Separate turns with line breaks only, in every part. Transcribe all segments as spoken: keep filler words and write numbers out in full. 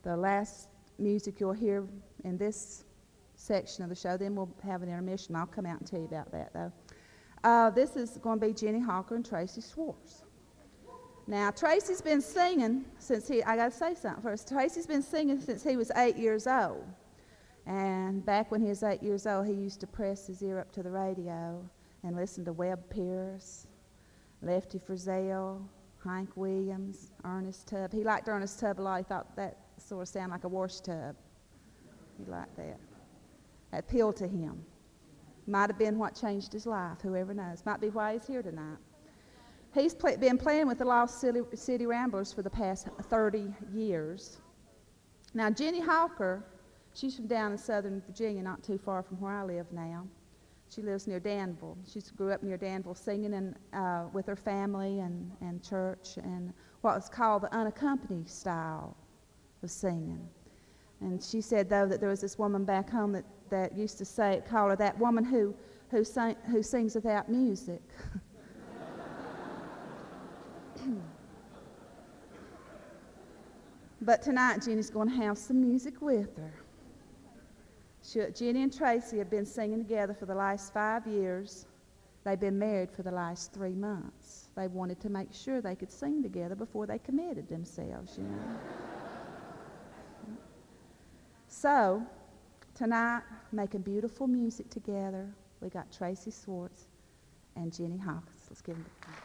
the last music you'll hear in this section of the show. Then we'll have an intermission. I'll come out and tell you about that, though. Uh, this is going to be Jenny Hawker and Tracy Swartz. Now, Tracy's been singing since he, I got to say something first. Tracy's been singing since he was eight years old. And back when he was eight years old, he used to press his ear up to the radio and listen to Webb Pierce, Lefty Frizzell, Hank Williams, Ernest Tubb. He liked Ernest Tubb a lot. He thought that sort of sounded like a wash tub. He liked that. That appealed to him. Might have been what changed his life, whoever knows. Might be why he's here tonight. He's play, been playing with the Lost City, City Ramblers for the past thirty years. Now, Jenny Hawker, she's from down in southern Virginia, not too far from where I live now. She lives near Danville. She grew up near Danville singing in, uh, with her family and, and church and what was called the unaccompanied style of singing. And she said, though, that there was this woman back home that, that used to say, call her that woman who, who, sing, who sings without music. But tonight, Jenny's going to have some music with her. She, Jenny and Tracy have been singing together for the last five years. They've been married for the last three months. They wanted to make sure they could sing together before they committed themselves, you know. So, tonight, making beautiful music together, we got Tracy Swartz and Jenny Hawkins. Let's give them a hand.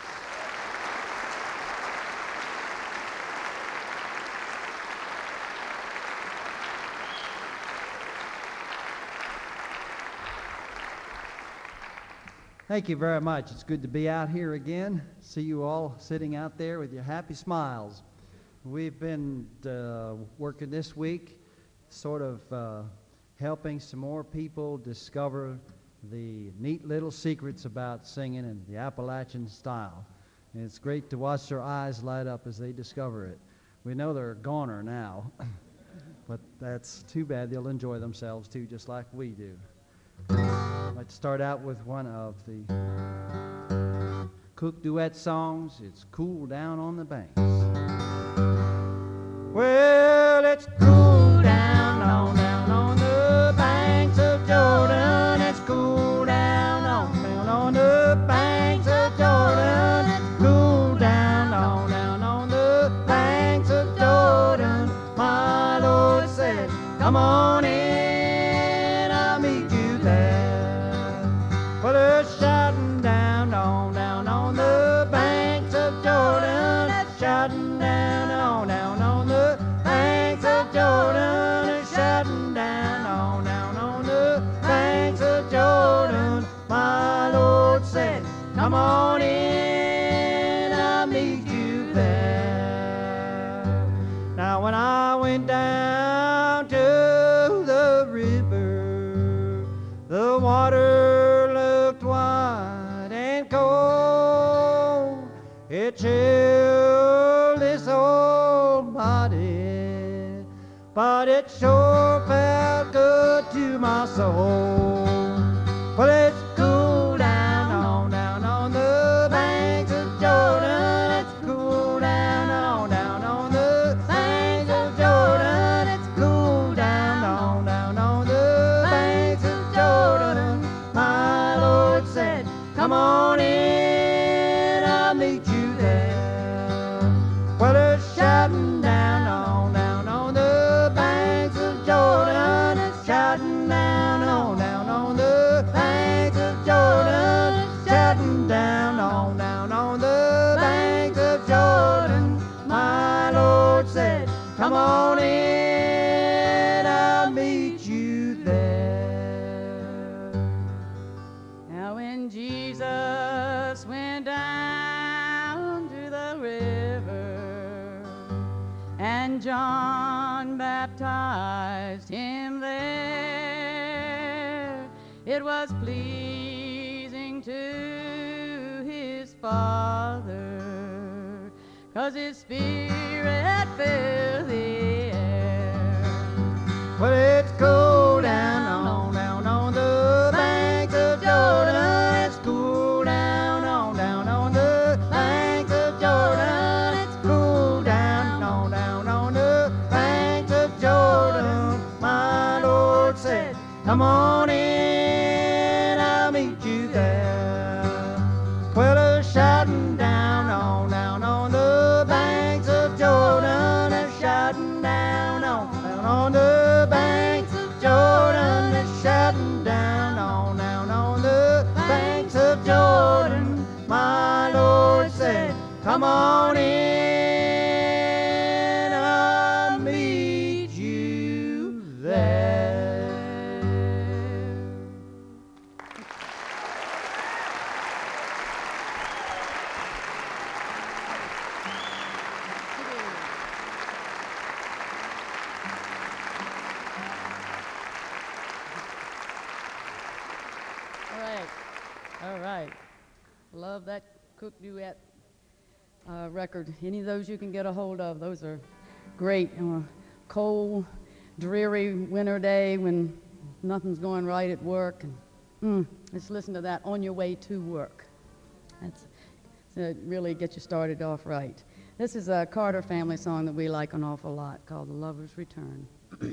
Thank you very much. It's good to be out here again. See you all sitting out there with your happy smiles. We've been uh, working this week, sort of uh, helping some more people discover the neat little secrets about singing in the Appalachian style. And it's great to watch their eyes light up as they discover it. We know they're a goner now, but that's too bad. They'll enjoy themselves too, just like we do. I'd like to start out with one of the Cook duet songs. It's Cool Down on the Banks. Well, it's cool down, on down on the banks of Jordan. It's cool down, on down on the banks of Jordan. It's cool down, on down on the banks of Jordan. My Lord said, come on in, I'll meet you there. Well, they're shouting down, on down on the banks of Jordan. They're shouting down, on down on the banks of Jordan. They're shouting down, on down on the banks of Jordan. My Lord said, come on in, I'll meet you there. Now when I went down to the river, the water looked wide and cold. It chilled this old body, but it sure felt good to my soul. Well, it's cool down, on down on the banks of Jordan. It's cool down, on down on the banks of Jordan. It's cool down, on down on the banks of Jordan. My Lord said, come on in, I'll meet you there. Well, they're shouting down, on down on the banks of Jordan. It's shouting down, on down on the banks of Jordan. It's shouting down, on down on the banks of Jordan. My Lord said, come on in, I'll meet you there.
Now when Jesus went down to the river and John baptized him there, it was pleasing to his Father, 'cause his Spirit filled the air.
Well, it's cool down, on down on the banks of Jordan. It's cool down, on down on the banks of Jordan. It's cool down, on down on the banks Come on in, I'll meet you there. Quilter's shouting down on, down on the banks of Jordan. They're shouting down on, down on the banks of Jordan. They're shouting down on, down on the banks of Jordan. My Lord said, come on in, I'll meet you there.
All right, all right. Love that Cook Duet uh, record. Any of those you can get a hold of, those are great. On a cold, dreary winter day when nothing's going right at work, and mm, just listen to that on your way to work. That's uh, really get you started off right. This is a Carter family song that we like an awful lot called "The Lover's Return."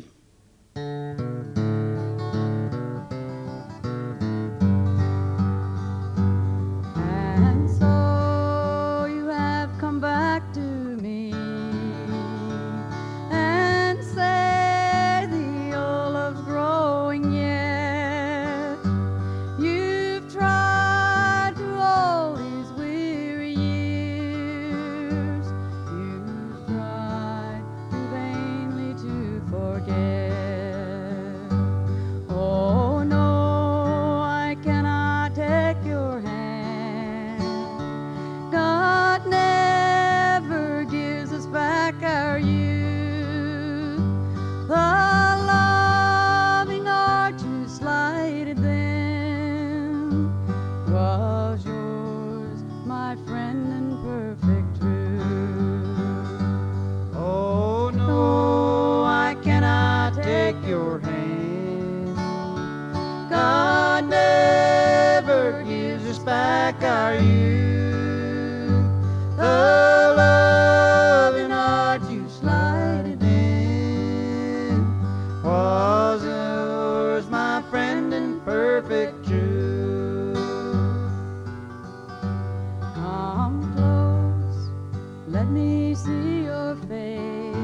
And so you have come back to me and say the old love's growing yet. You've tried through all these weary years. You've tried too vainly to forget. Oh no, I cannot take your hand. God never gives us back our youth. The loving heart you slighted then was yours, my friend, in perfect truth.
Oh no, I cannot take your hand. God never gives us back our youth. The loving heart you slighted in was yours, my friend, in perfect truth.
Come close, let me see your face.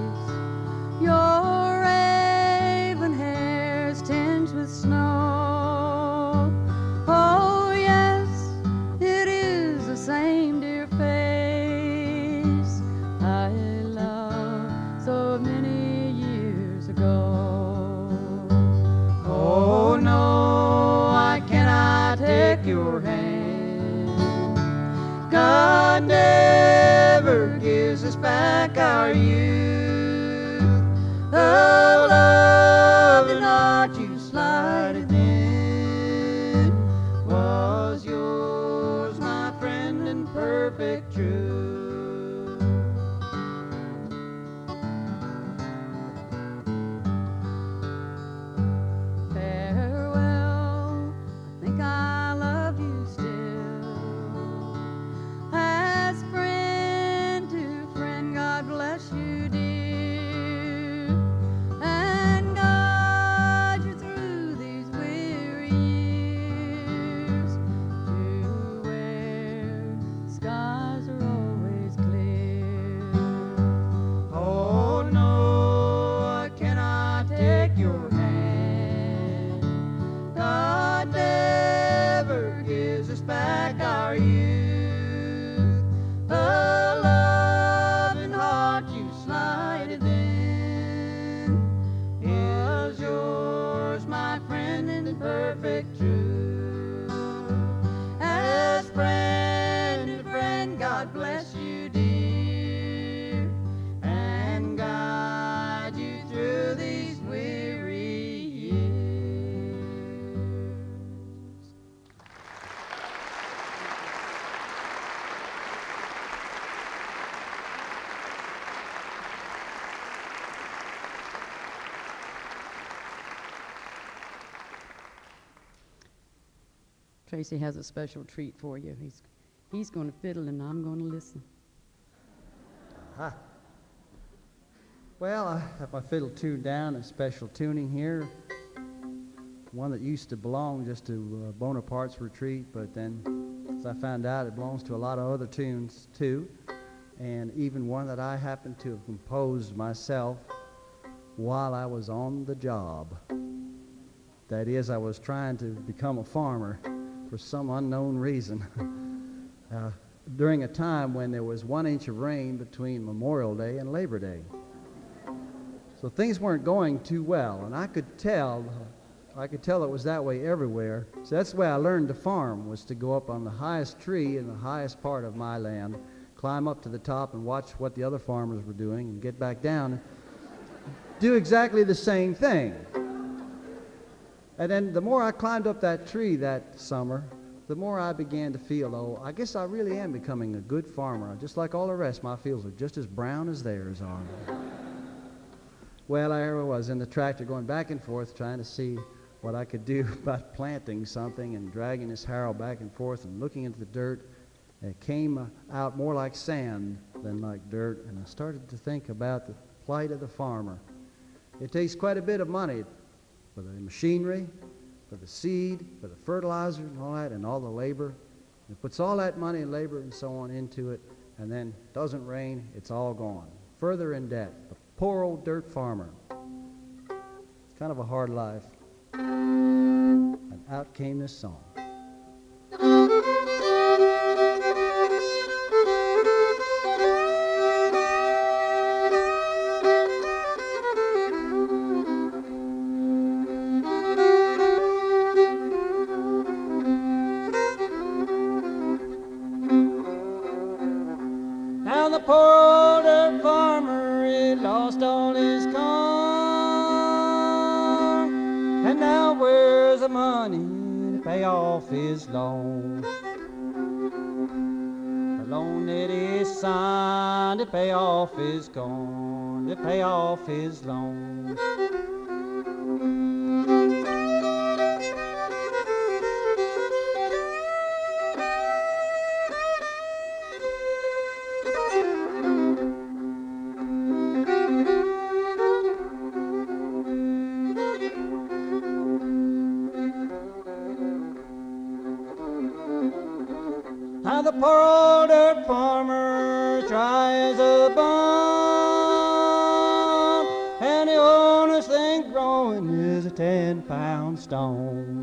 Your raven hair's tinged with snow. Oh yes, it is the same dear face I loved so many years ago.
Oh no, I cannot take your hand. God never gives us back our youth. The loving heart you slighted in was yours, my friend, in perfect truth.
Farewell, I think I love you still. As friend to friend, God bless you, dear, and guide you through these weary years to where skies are always clear.
Oh no, I cannot take your hand. God never gives us back our youth. The loving heart you slighted in is yours, my friend, in perfect truth. As friend to friend, God bless you, dear, and guide you through these weary years.
Tracy has a special treat for you. He's he's going to fiddle and I'm going to listen.
Hi. Well, I have my fiddle tuned down, a special tuning here. one that used to belong just to uh, Bonaparte's Retreat, but then as I found out, it belongs to a lot of other tunes too, and even one that I happened to have composed myself while I was on the job. That is, I was trying to become a farmer for some unknown reason. uh, during a time when there was one inch of rain between Memorial Day and Labor Day. So things weren't going too well, and I could tell, I could tell it was that way everywhere. So that's the way I learned to farm, was to go up on the highest tree in the highest part of my land, climb up to the top and watch what the other farmers were doing, and get back down and do exactly the same thing. And then the more I climbed up that tree that summer, the more I began to feel, oh, I guess I really am becoming a good farmer. Just like all the rest, my fields are just as brown as theirs are. Well, I was in the tractor going back and forth trying to see what I could do about planting something and dragging this harrow back and forth and looking into the dirt. It came out more like sand than like dirt, and I started to think about the plight of the farmer. It takes quite a bit of money for the machinery, for the seed, for the fertilizer and all that, and all the labor. It puts all that money and labor and so on into it, and then it doesn't rain, it's all gone. Further in debt. The poor old dirt farmer. It's kind of a hard life. And out came this song. His loan, the loan that is signed to pay off is gone, to pay off his loan. Now the poor old dirt farmer dry as a bone, and the only thing growing is a ten-pound stone.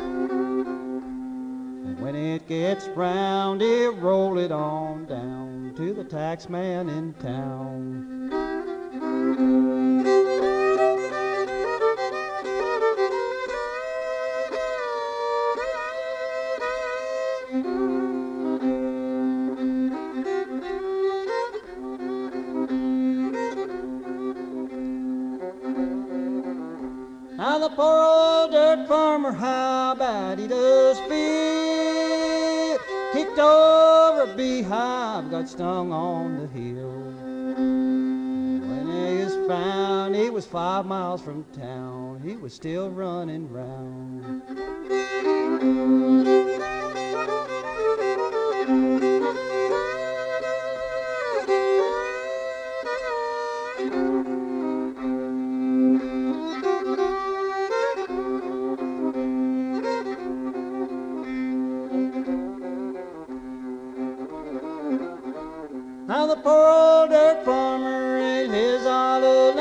And when it gets round, he'll roll it on down to the tax man in town. Now the poor old dirt farmer, how bad he does feel. Kicked over a beehive, got stung on the heel. When he was found, he was five miles from town. He was still running round. Now the poor old dirt farmer is his all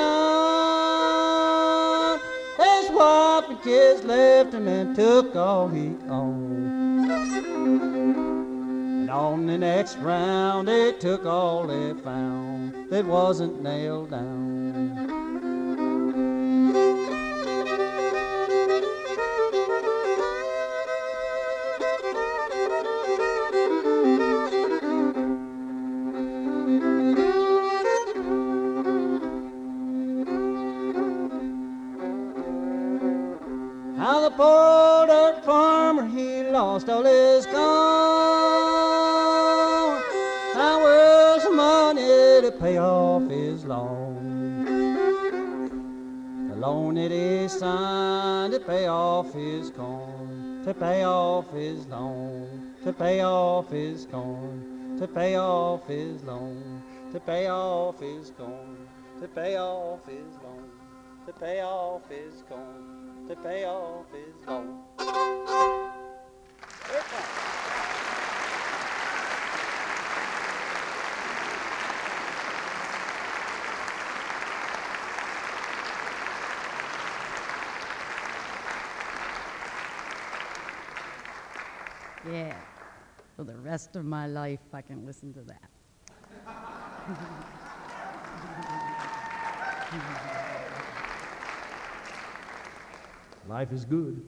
alone. His wife and kids left him and took all he owned. And on the next round they took all they found that wasn't nailed down. Now the poor old dirt farmer, he lost all his corn. Now where's the money to pay off his loan? The loan that he signed to pay off his corn, to pay off his loan, to pay off his corn, to pay off his loan, to pay off his corn, to pay off his loan. The payoff is gone. The payoff is gone.
Yeah. For the rest of my life, I can listen to that.
Life is good.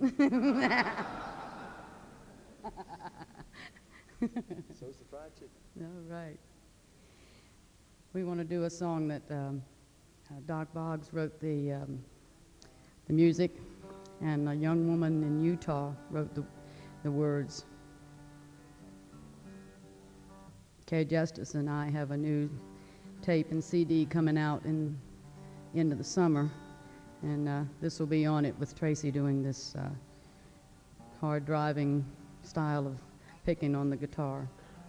So's the fried chicken.
All right. We want to do a song that um, uh, Doc Boggs wrote the um, the music, and a young woman in Utah wrote the the words. Kay Justice and I have a new tape and C D coming out in into the summer, and uh, this will be on it with Tracy doing this uh, hard driving style of picking on the guitar.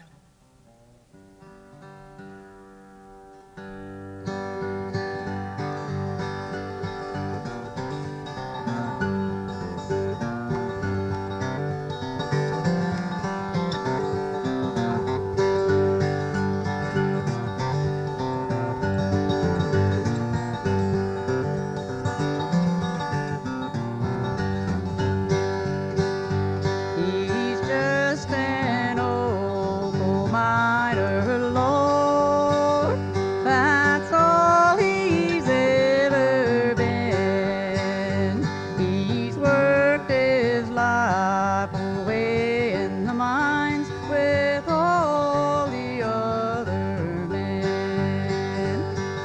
He's just an old coal miner, Lord. That's all he's ever been. He's worked his life away in the mines with all the other men.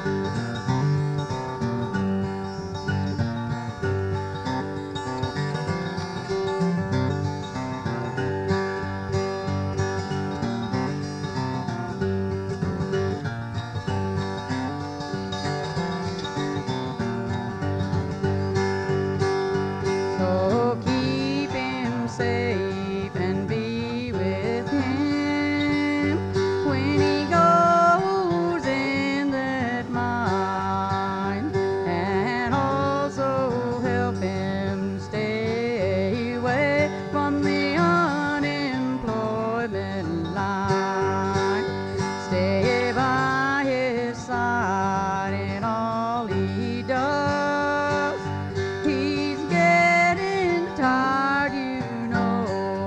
So keep him safe and be with him when he goes in that mine, and also help him stay away from the unemployment line. Stay by his side in all he does. He's getting tired, you know.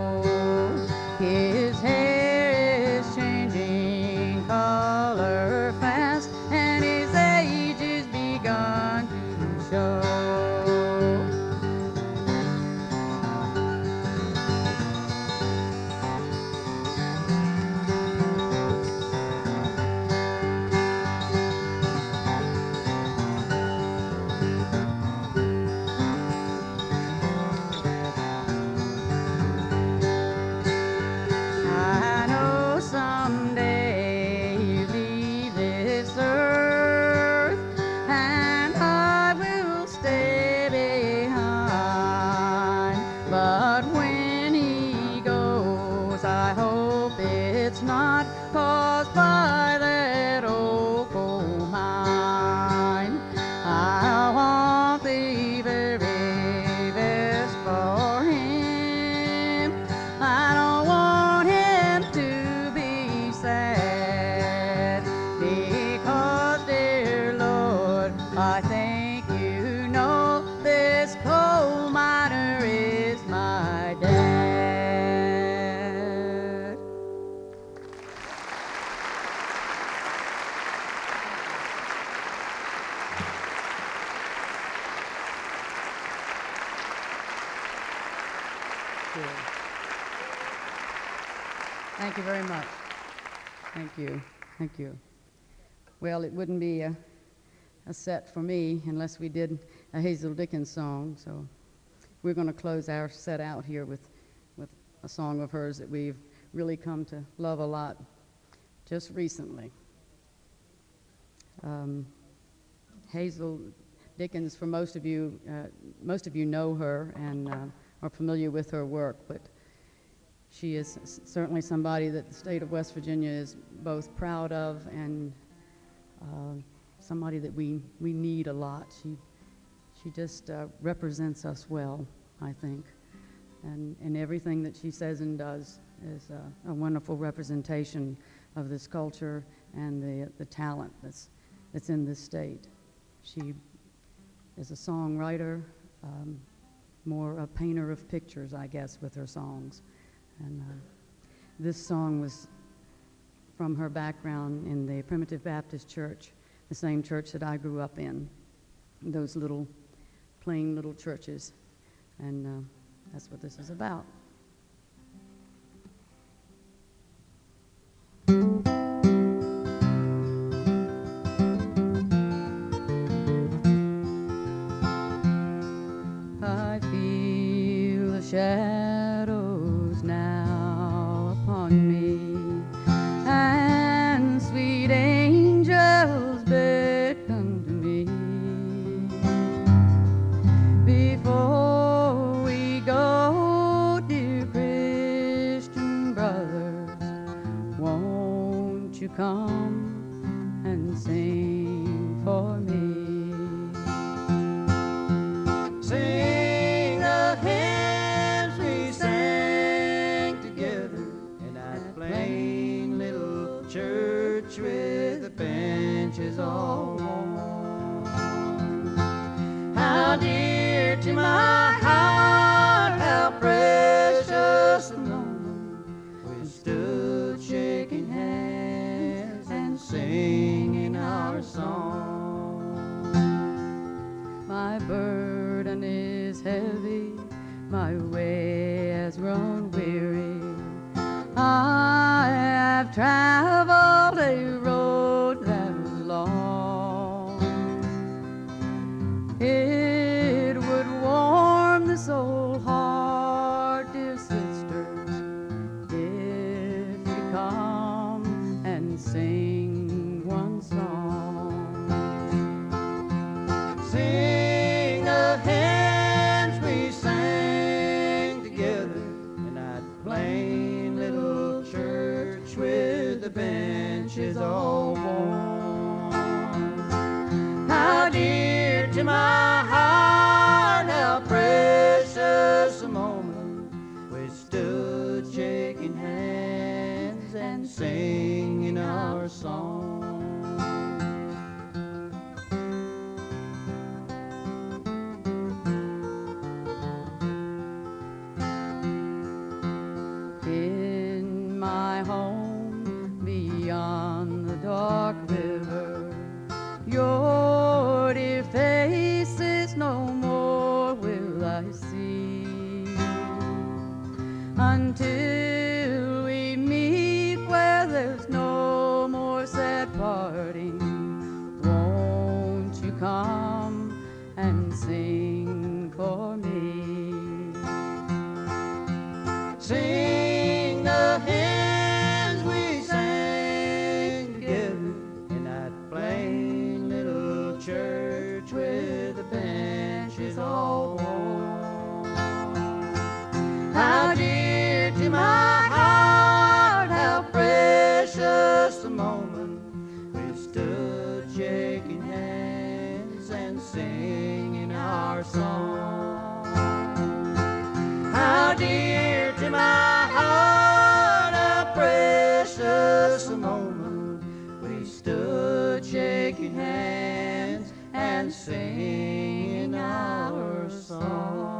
His hair is changing color fast, and his age has begun to show. I know someday he'll leave this earth, and I will stay behind. But when he goes, I hope it's not caused by that old coal mine. I want the very best for him. I don't want him to be sad, because, dear Lord, I think you know this coal miner is my dad.
Thank you very much. Thank you. Thank you. Well, it wouldn't be a, a set for me unless we did a Hazel Dickens song. So we're going to close our set out here with, with a song of hers that we've really come to love a lot just recently. Um, Hazel Dickens, for most of you, uh, most of you know her and uh, are familiar with her work, but she is s- certainly somebody that the state of West Virginia is both proud of and uh, somebody that we, we need a lot. She, she just uh, represents us well, I think. And, and everything that she says and does is uh, a wonderful representation of this culture and the, the talent that's, that's in this state. She is a songwriter, um, more a painter of pictures, I guess, with her songs. And uh, this song was from her background in the Primitive Baptist Church, the same church that I grew up in, those little, plain little churches. And uh, that's what this is about. I feel the shadows now upon me, and sweet angels beckon to me. Before we go, dear Christian brothers, won't you come and sing for me?
Sing the hymns we sang together in that plain little church with the benches all worn. How dear to my heart, how precious the moment we stood shaking hands and singing our song.
My burden is heavy, my way has grown weary. I have traveled a road that was long. It would warm this old heart, dear sisters, if you come and sing one song.
Sing the hymns we sang together in that plain little church with the benches all worn. How dear to my heart, how precious a moment we stood shaking hands and singing our song.
In my home beyond the dark river, your dear faces no more will I see, until we meet where there's no more sad parting. Won't you come and sing for me?
Sing the hymns we sang together in that plain little church with the benches all worn. How dear to my heart, how precious the moment we stood shaking hands and singing our song. How dear to my heart, how precious the moment we stood shaking hands and singing our song.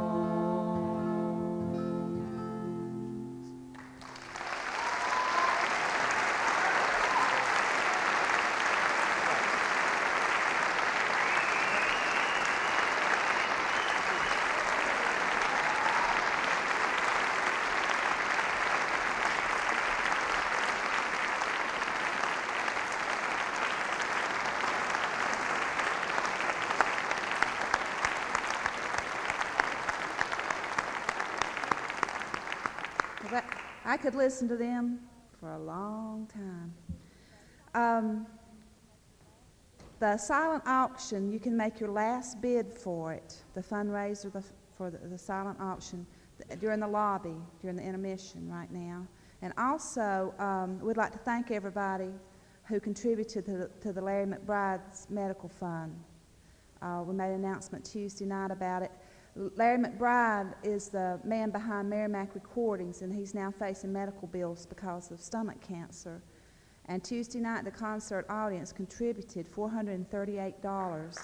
Well, that- I could listen to them for a long time. Um, the silent auction, you can make your last bid for it, the fundraiser the, for the, the silent auction, th- during the lobby, during the intermission right now. And also, um, we'd like to thank everybody who contributed to the, to the Larry McBride's Medical Fund. Uh, we made an announcement Tuesday night about it. Larry McBride is the man behind Merrimack Recordings, and he's now facing medical bills because of stomach cancer. And Tuesday night, the concert audience contributed four hundred thirty-eight dollars.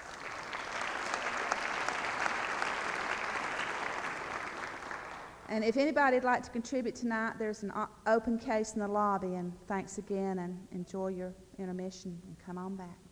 And if anybody'd like to contribute tonight, there's an o- open case in the lobby. And thanks again, and enjoy your intermission, and come on back.